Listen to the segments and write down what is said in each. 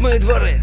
28-е дворы.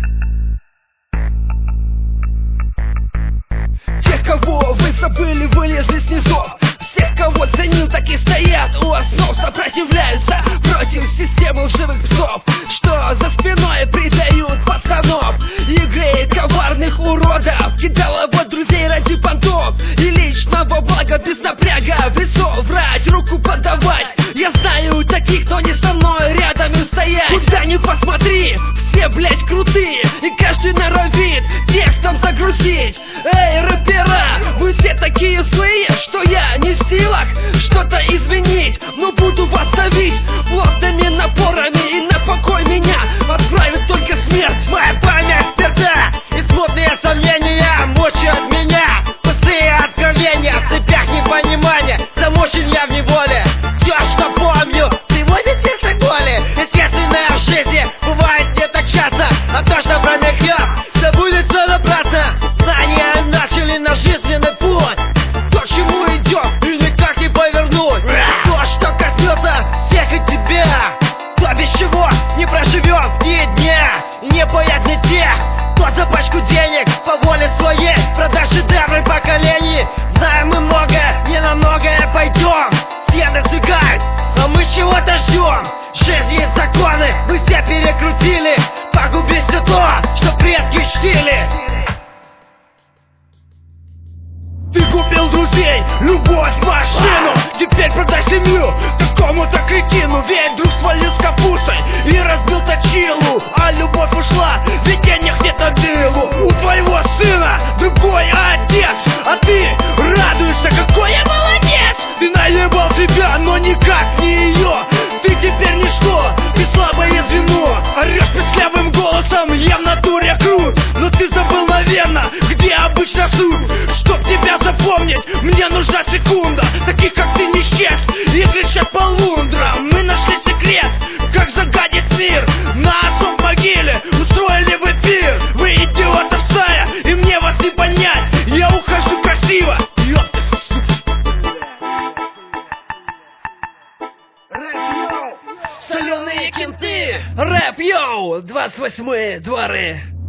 Тех, кого вы забыли, вылезли с низов. Всех, кого ценил, так и стоят у основ. Сопротивляются против системы лживых псов, что за спиной предают пацанов. Игры коварных уродов, кидалово друзей ради понтов и личного блага без напряга в лицо врать, руку подавать. Я знаю таких, кто не со мной рядом и стоять. Куда ни посмотри, все, блять, крутые, и каждый норовит текстом загрузить. Эй, рэпера, вы все такие злые, что я не в силах что-то изменить, но буду вас давить плотными напорами, и на покой меня отправит только смерть. Моя память сперта, и смутные сомнения мучают меня. Пустые откровения, в цепях непонимания, замучен я в неволе. Все, что помню, приводит сердце к боли. Естественное в жизни бывает не так часто, а то, что промелькнет, забудется напрасно. Знания начали на жизненный путь, то, к чему идем, и никак не повернуть. То, что коснется всех и тебя, то, без чего не проживем ни дня. Не боятся тех, кто за пачку денег по воле своей продаст шедевры поколений. Знаем мы многое, не на многое пойдем. Стены сжигают, а мы чего-то ждем. Жизнь и законы мы все перекрутили, погубить все то, что предки чтили. Ты купил друзей, любовь, машину, теперь продай семью какому-то кретину. Ведь друг свалил с капустой и разбил точилу, а любовь ушла, ведь денег нет на виллу. У твоего сына другой отец, а ты радуешься, какой я молодец. Ты наебал себя, но никак не ее. Ты теперь ничто, ты слабое звено. Орешь песклявым голосом, я в натуре крут, но ты забыл, наверное, где обычно суть. Чтоб тебя запомнить, мне нужна секунда. Таких, как ты, не счесть и кричат по лундрам. Мы нашли секрет, как загадить мир. На отцом могиле устроили в эфир. Вы идиоты стая, и мне вас не понять. Я ухожу красиво. Соленые кенты. Рэп-йоу, 28-е дворы.